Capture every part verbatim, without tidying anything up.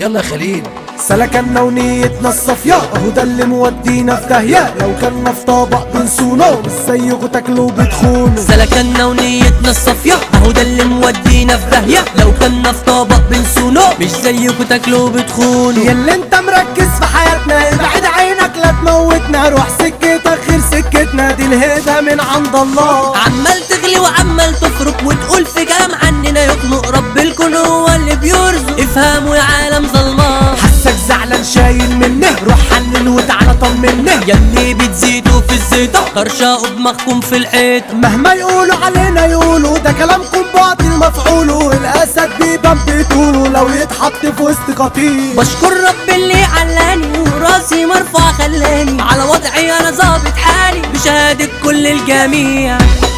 يلا يا خليل. سلكنا ونيتنا الصافية اهو ده اللي مودينا في داهية، لو كنا في طبق بنسونه مش زيكوا تاكلوا بتخونوا. سلكنا ونيتنا الصافية اهو ده اللي مودينا في داهية، لو كنا في طبق بنسونه مش زيكوا تاكلوا بتخونوا. ياللي انت مركز في حياتنا ابعد عينك لا تموتنا، روح سكتك غير سكتنا دي الهدى من عند الله. عمال تغلي وعمال تفرق وتقول في كلام عننا يخلق رب الكون هو اللي بيرزق، افهموا يا عالم ظلمان. حسك زعلان شايل منه روح حنن وتعالى طمنه، ياللي بتزيدوا في الزيطة ترشقوا دماغكم في الحيط. مهما يقولوا علينا يقولوا ده كلامكم باطل مفعوله، الاسد بيبان بطوله لو يتحط في وسط قطيع. بشكر رب اللي علاني وراسي مرفوع خلاني على وضعي انا ظابط حالي بشهادة كل الجميع.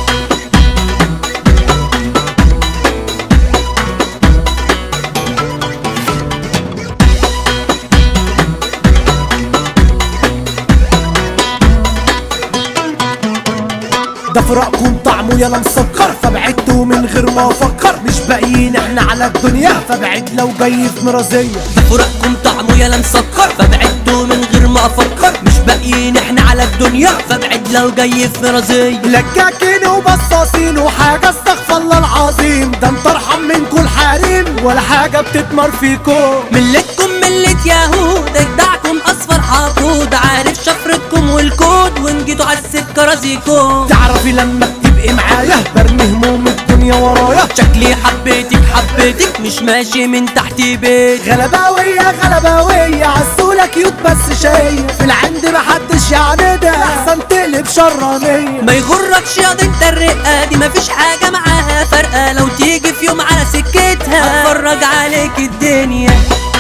ده فراقكم طعمه يلا مسكر فبعدتوا من غير ما افكر، مش باقيين احنا على الدنيا فبعد لو جاي في مرازية. ده فراقكم طعمه يلا مسكر فبعدتوا من غير ما افكر، مش باقيين احنا على الدنيا فبعد لو جاي في مرازية. لكاكين وبصاصين وحاجة استغفر الله العظيم، ده انت ارحم منكم الحريم ولا حاجة بتتمر فيكم. ملتكم ملة يهود اجدعكم اصفر حقود، عارف شفرتكم والكود وان جيتوا عالسكة رازيكم. تعرفي لما بتبقي معايا برمي هموم الدنيا ورايا، شكلي حبيتك حبيتك مش ماشي من تحت بيت. غلباوية غلباوية عالسولة كيوت بس شايف في العند محدش يعاندها احسن تقلب شرانية. ما يغركش ياض انت الرقة دي مفيش حاجة معاها فرقة، لو تيجي في يوم على سكتها اتفرج عليك الدنيا.